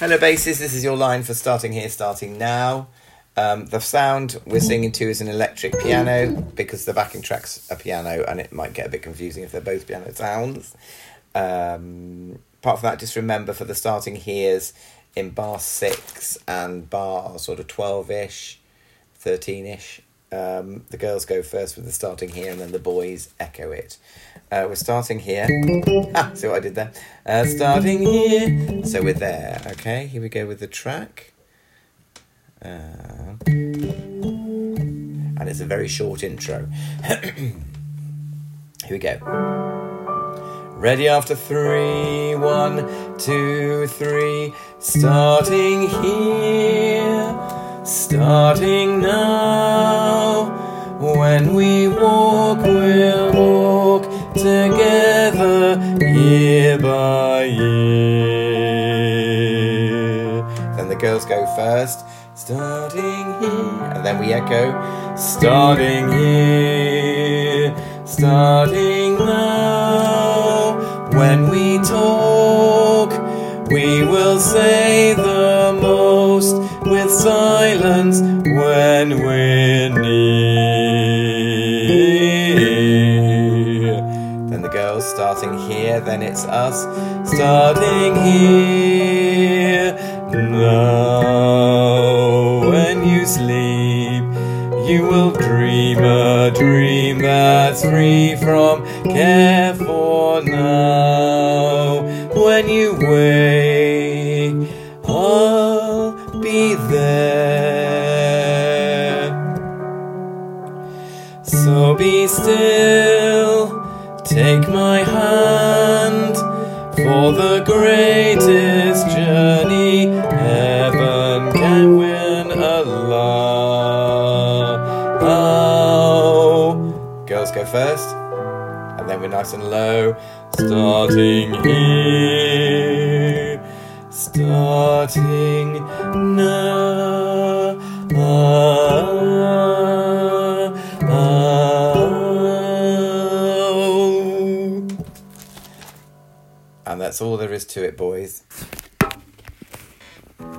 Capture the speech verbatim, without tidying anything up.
Hello basses, this is your line for starting here, starting now. Um, the sound we're singing to is an electric piano because the backing track's a piano and it might get a bit confusing if they're both piano sounds. Um, apart from that, just remember for the starting here's in bar six and bar sort of twelve-ish, thirteen-ish. Um, the girls go first with the starting here and then the boys echo it. Uh, we're starting here. Ah, see what I did there? Uh, starting here. So we're there. Okay, here we go with the track. Uh, and it's a very short intro. Here we go. Ready after three. One, two, three. Starting here. Starting now. When we walk, we'll walk together, year by year. Then the girls go first, starting here, and then we echo, starting here, starting now. When we talk, we will say the most with silence when we're near. Then the girls starting here, then it's us starting here. Now when you sleep, you will dream a dream that's free from care for now. When you wake, I'll be there. So be still, take my hand, for the greatest journey heaven can win allow. Girls go first, and then we're nice and low, starting here, starting now. And that's all there is to it, boys.